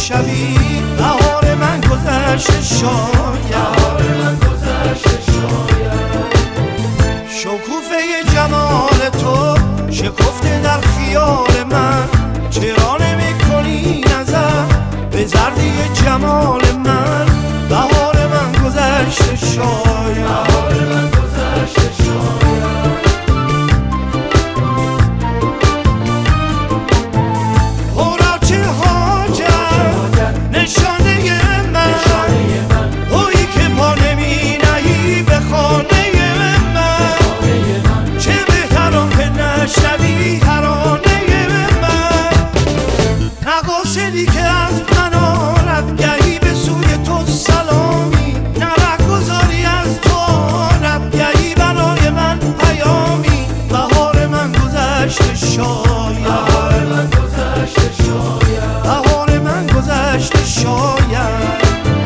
شبی بهار من گذشته شاید شکوفه جمال تو شکفته در خیال من چرا نمی‌کنی نظر به زردی جمال من بهار من گذشته شاید بهار من گذشته شاید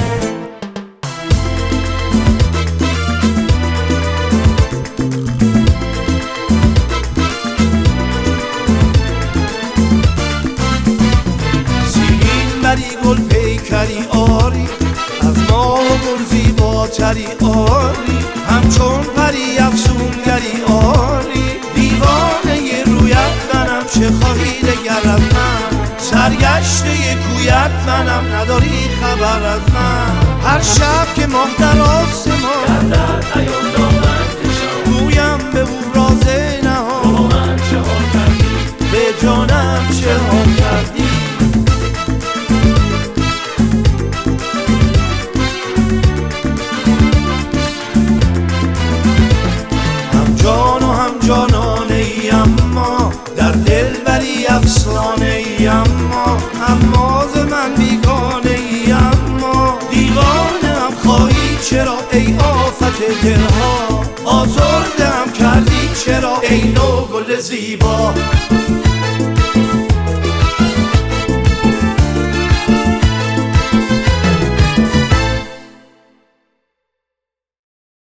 سیمین بری گل پیکری آری از ماه و گل زیباتری آری همچون پری افسونگری آری دیوانه رویت منم چه خواهی دگر از من سرگشته کویت منم نداری خبر از من هر شب که ماه در آسمان گویم به او راز نهان به جانم چه ها کردی هم جان و هم جانانه ای اما در دل ولی افسانه ای اما هماز من بیگانه ای اما دیوانم خواهی چرا ای آفت دلها آزردم کردی چرا ای نو گل زیبا